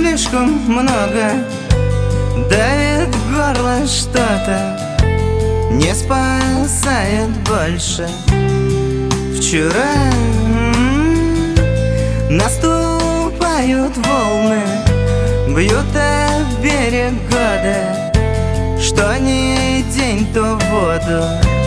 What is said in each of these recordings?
слишком много, давит в горло что-то, не спасает больше. Вчера наступают волны, бьют об берег года, что не день, то в воду.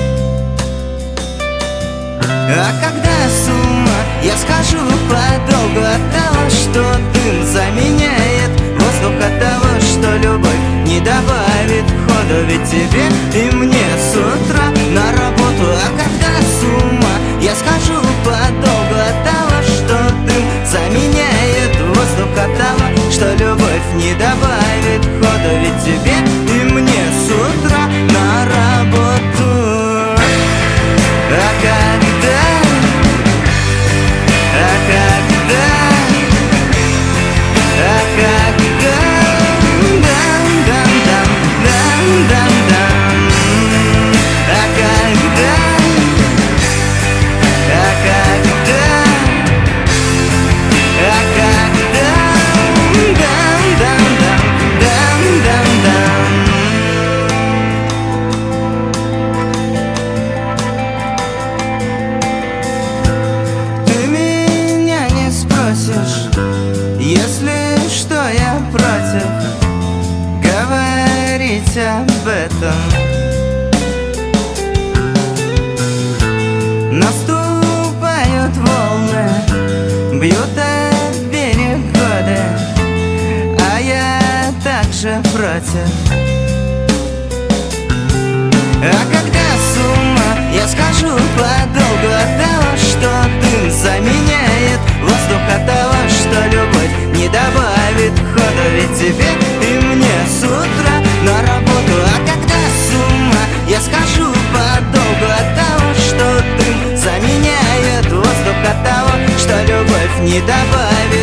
А когда с ума я схожу подолгу от того, что дым заменяет воздух, от того, что любовь не добавит ходу. Ведь тебе и мне с утра на работу. А когда с ума я схожу подолгу от того, что дым заменяет воздух, от того, что любовь не добавит ходу. Ведь тебе и мне с утра на работу. А когда если что, я против говорить об этом. Наступают волны, бьют об берег года, а я также против. А когда с ума я схожу подолгу от того, что дым заменяет воздух, от того, что любовь не добавит хода. Ведь тебе и мне с утра на работу. А когда с ума я схожу подолгу от того, что дым заменяет воздух, от того, что любовь не добавит